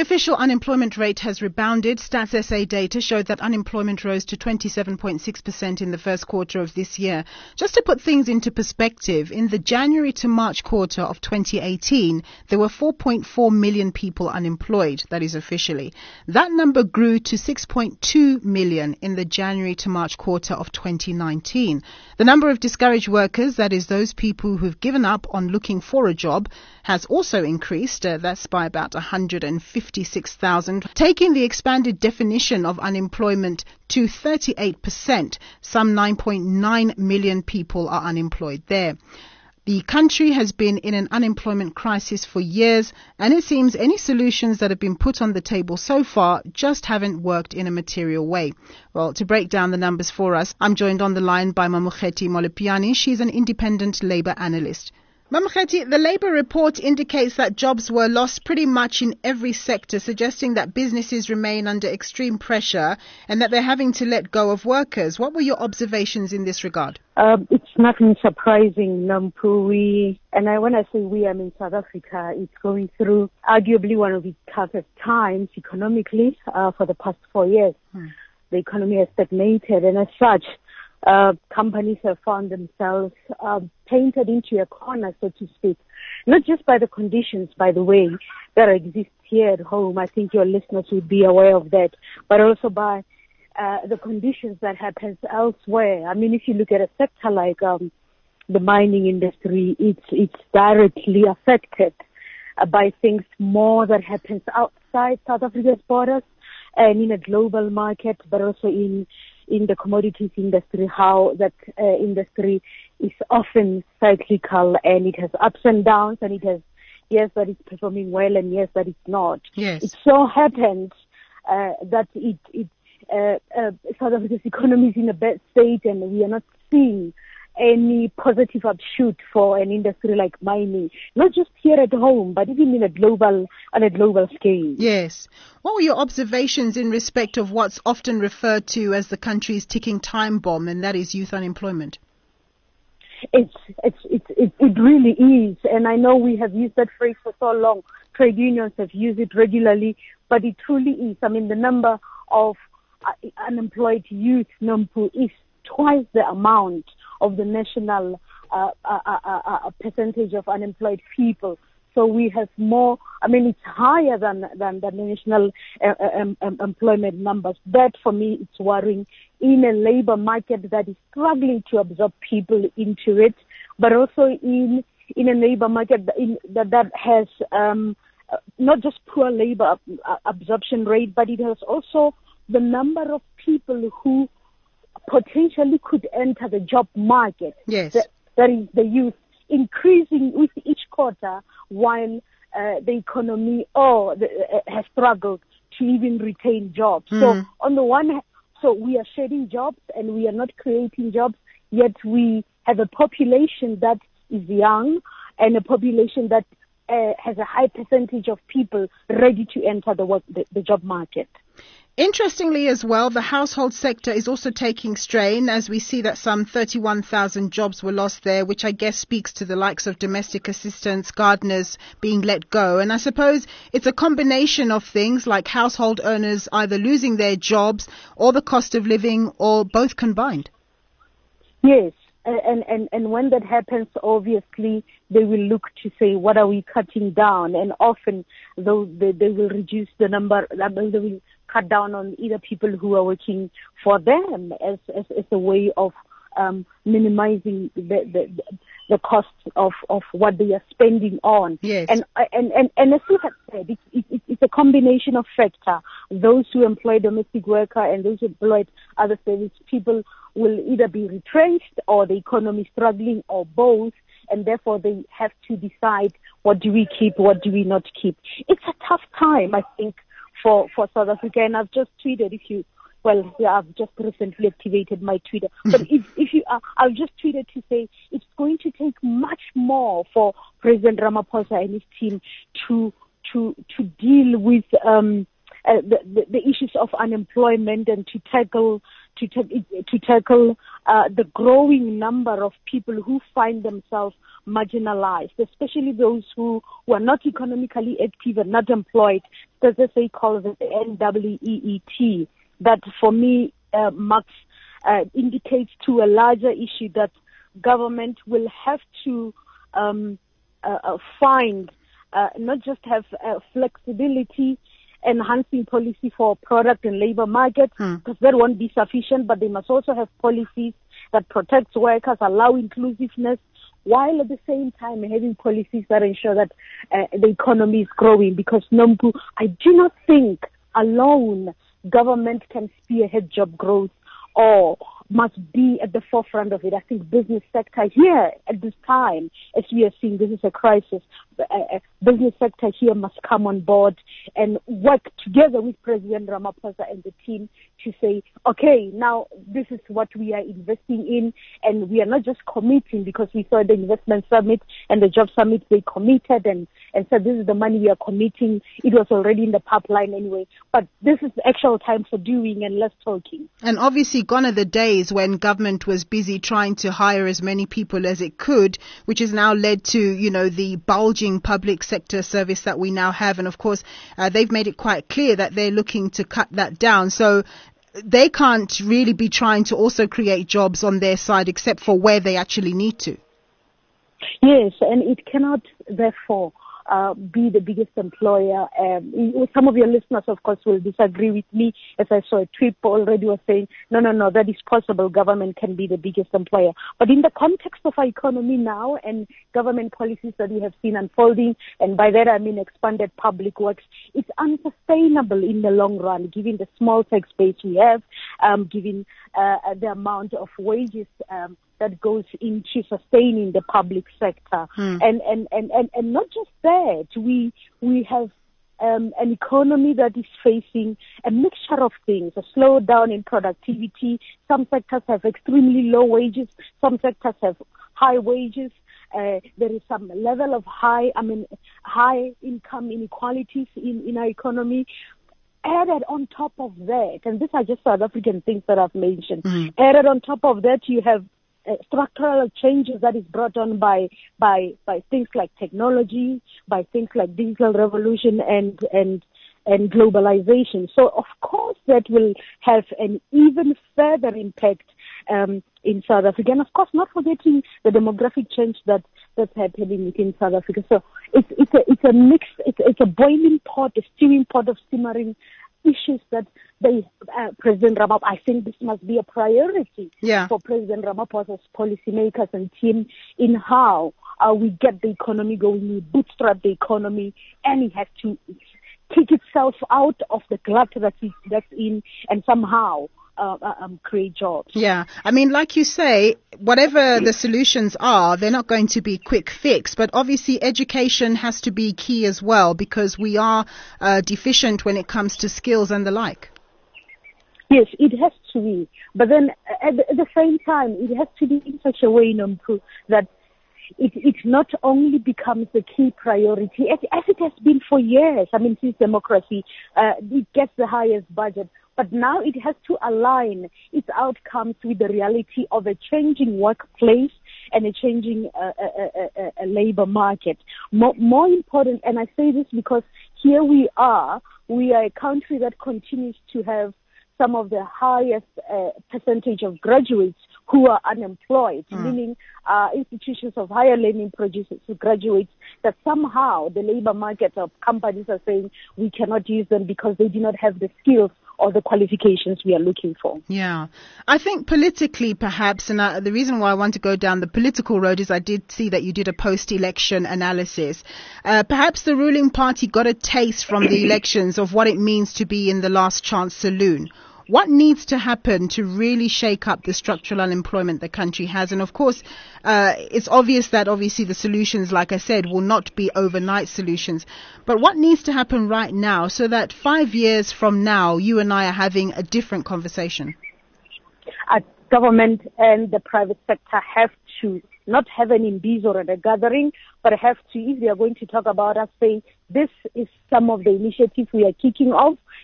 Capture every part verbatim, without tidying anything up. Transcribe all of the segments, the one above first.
official unemployment rate has rebounded. Stats S A data showed that unemployment rose to twenty-seven point six percent in the first quarter of this year. Just to put things into perspective, in the January to March quarter of twenty eighteen, there were four point four million people unemployed, that is officially. That number grew to six point two million in the January to March quarter of twenty nineteen. The number of discouraged workers, that is those people who've given up on looking for a job, has also increased. Uh, that's by about one hundred fifty-six thousand, taking the expanded definition of unemployment to thirty-eight percent. Some nine point nine million people are unemployed there. The country has been in an unemployment crisis for years, and it seems any solutions that have been put on the table so far just haven't worked in a material way. Well, to break down the numbers for us, I'm joined on the line by Mamokgethi Molepiane. She's an independent Labour analyst. Mamokgethi, the Labour report indicates that jobs were lost pretty much in every sector, suggesting that businesses remain under extreme pressure and that they're having to let go of workers. What were your observations in this regard? Um, it's nothing surprising, Nampu. We, and I, when I say we, I mean South Africa is going through arguably one of its toughest times economically uh, for the past four years. Hmm. The economy has stagnated, and as such, Uh, companies have found themselves uh, painted into a corner, so to speak, not just by the conditions, by the way, that exist here at home. I think your listeners would be aware of that, but also by uh, the conditions that happens elsewhere. I mean, if you look at a sector like um, the mining industry, it's it's directly affected uh, by things more that happens outside South Africa's borders and in a global market, but also in in the commodities industry, how that uh, industry is often cyclical and it has ups and downs, and it has years that it's performing well and years that it's not. Yes. It so happens uh, that it, it uh, uh, South Africa's economy is in a bad state, and we are not seeing any positive upshoot for an industry like mining, not just here at home, but even in a global, on a global scale. Yes. What were your observations in respect of what's often referred to as the country's ticking time bomb, and that is youth unemployment? It's, it's, it's, it, it really is, and I know we have used that phrase for so long. Trade unions have used it regularly, but it truly is. I mean, the number of uh, unemployed youth, Nampu, is twice the amount of the national uh, uh, uh, uh, percentage of unemployed people. So we have more, I mean, it's higher than, than, than the national uh, um, um, employment numbers. That, for me, it's worrying in a labor market that is struggling to absorb people into it, but also in in a labor market that, in, that, that has um, not just poor labor absorption rate, but it has also the number of people who potentially could enter the job market. Yes. That, that is the youth, increasing with each quarter, while uh, the economy or the, uh, has struggled to even retain jobs. Mm. So on the one hand, so we are shedding jobs and we are not creating jobs, yet we have a population that is young and a population that uh, has a high percentage of people ready to enter the work, the, the job market. Interestingly as well, the household sector is also taking strain, as we see that some thirty-one thousand jobs were lost there, which I guess speaks to the likes of domestic assistants, gardeners being let go. And I suppose it's a combination of things like household earners either losing their jobs or the cost of living, or both combined. Yes. And, and, and when that happens, obviously, they will look to say, what are we cutting down? And often, though, they, they will reduce the number, they will cut down on either people who are working for them as, as, as a way of um, minimizing the, the, the cost of, of what they are spending on. Yes. And, and, and, and as you have said, it, it, it's a combination of factors. Those who employ domestic worker and those who employ other service people will either be retrenched or the economy struggling, or both, and therefore they have to decide, what do we keep, what do we not keep. It's a tough time, I think, for, for South Africa, and I've just tweeted, if you, well, yeah, I've just recently activated my Twitter, but if, if you, uh, I'll just tweeted to say it's going to take much more for President Ramaphosa and his team to, to, to deal with, um, uh, the, the, the issues of unemployment and to tackle to, ta- to tackle uh, the growing number of people who find themselves marginalized, especially those who were not economically active and not employed. As they call it, the N W E E T. That for me uh, marks, uh, indicates to a larger issue that government will have to um, uh, uh, find, uh, not just have uh, flexibility, enhancing policy for product and labor markets, because hmm. that won't be sufficient, but they must also have policies that protect workers, allow inclusiveness, while at the same time having policies that ensure that uh, the economy is growing. Because Nompu, I do not think alone government can spearhead job growth or must be at the forefront of it. I think business sector here at this time, as we are seeing, this is a crisis. Uh, business sector here must come on board and work together with President Ramaphosa and the team to say, okay, now this is what we are investing in, and we are not just committing because we saw the investment summit and the job summit, they committed and, and said this is the money we are committing. It was already in the pipeline anyway, but this is the actual time for doing and less talking. And obviously gone are the days when government was busy trying to hire as many people as it could, which has now led to, you know, the bulging public sector service that we now have. And of course, uh, they've made it quite clear that they're looking to cut that down. So they can't really be trying to also create jobs on their side except for where they actually need to. Yes, and it cannot, therefore, Uh, be the biggest employer. Um, some of your listeners, of course, will disagree with me. As I saw a tweet already was saying, no, no, no, that is possible. Government can be the biggest employer. But in the context of our economy now and government policies that we have seen unfolding, and by that I mean expanded public works, it's unsustainable in the long run, given the small tax base we have, um, given uh, the amount of wages um, that goes into sustaining the public sector. Hmm. And, and, and, and, and not just that, we, we have um, an economy that is facing a mixture of things, a slowdown in productivity. Some sectors have extremely low wages. Some sectors have high wages. Uh, there is some level of high, I mean, high income inequalities in, in our economy. Added on top of that, and these are just South African things that I've mentioned, mm. added on top of that, you have uh, structural changes that is brought on by, by, by things like technology, by things like digital revolution and, and, and globalization. So of course that will have an even further impact, um, in South Africa. And of course not forgetting the demographic change that, that's happening within South Africa. So it's, it's a, it's a mix, it's, it's a boiling pot, a stewing pot of simmering issues that they, uh, President Ramaphosa, I think this must be a priority yeah. for President Ramaphosa's policymakers and team in how uh, we get the economy going, we bootstrap the economy, and it has to kick itself out of the glut that it's, that's in and somehow Uh, um, create jobs. Yeah. I mean, like you say, whatever the solutions are, they're not going to be quick fix, but obviously education has to be key as well because we are uh, deficient when it comes to skills and the like. Yes, it has to be. But then at the, at the same time, it has to be in such a way, Nompu, that it, it not only becomes the key priority, as, as it has been for years. I mean, since democracy, uh, it gets the highest budget. But now it has to align its outcomes with the reality of a changing workplace and a changing uh, uh, uh, uh, labor market. More, more important, and I say this because here we are, we are a country that continues to have some of the highest uh, percentage of graduates who are unemployed, mm. meaning uh, institutions of higher learning produces graduates that somehow the labor market of companies are saying we cannot use them because they do not have the skills or the qualifications we are looking for. Yeah. I think politically perhaps, and I, the reason why I want to go down the political road is I did see that you did a post-election analysis. Uh, perhaps the ruling party got a taste from the elections of what it means to be in the last chance saloon. What needs to happen to really shake up the structural unemployment the country has? And of course, uh, it's obvious that obviously the solutions, like I said, will not be overnight solutions. But what needs to happen right now so that five years from now, you and I are having a different conversation? Uh, government and the private sector have to not have an imbizo or a gathering, but have to, if they are going to talk about us, say, this is some of the initiatives we are kicking off,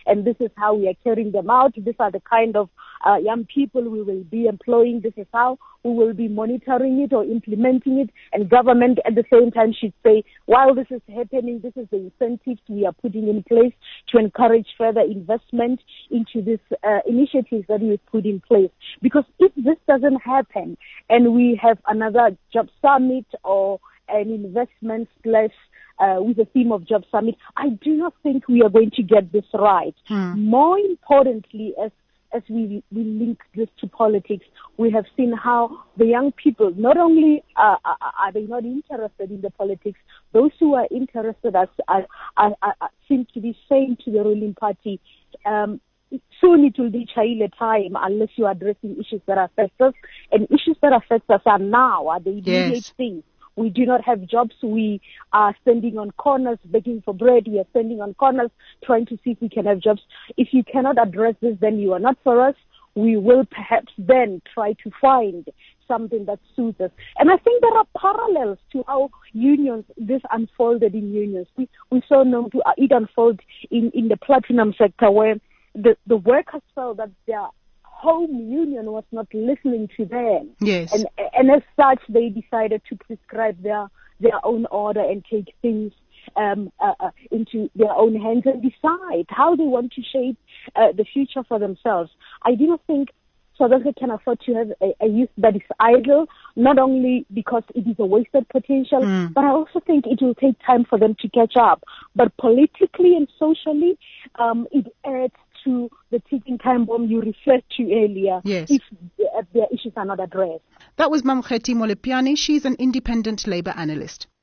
and this is how we are carrying them out. These are the kind of uh, young people we will be employing. This is how we will be monitoring it or implementing it. And government at the same time should say, while this is happening, this is the incentives we are putting in place to encourage further investment into these uh, initiatives that we've put in place. Because if this doesn't happen and we have another job summit or an investment slash uh, with the theme of job summit, I do not think we are going to get this right. Hmm. More importantly, as as we, we link this to politics, we have seen how the young people, not only uh, are, are they not interested in the politics, those who are interested are, are, are, are, seem to be saying to the ruling party, um, soon it will be Chile time unless you are addressing issues that affect us. And issues that affect us are now, are the immediate yes. things. We do not have jobs. We are standing on corners begging for bread. We are standing on corners trying to see if we can have jobs. If you cannot address this, then you are not for us. We will perhaps then try to find something that suits us. And I think there are parallels to how unions, this unfolded in unions. We, we saw no, it unfold in, in the platinum sector where the, the workers felt that their home union was not listening to them. Yes. And, and as such, they decided to prescribe their, their own order and take things um, uh, uh, into their own hands and decide how they want to shape uh, the future for themselves. I do not think South Africa can afford to have a, a youth that is idle, not only because it is a wasted potential, mm. but I also think it will take time for them to catch up. But politically and socially, um, it adds to the ticking time bomb you referred to earlier, yes. if their issues are not addressed. That was Mamokgethi Molepiane. She's an independent Labour analyst.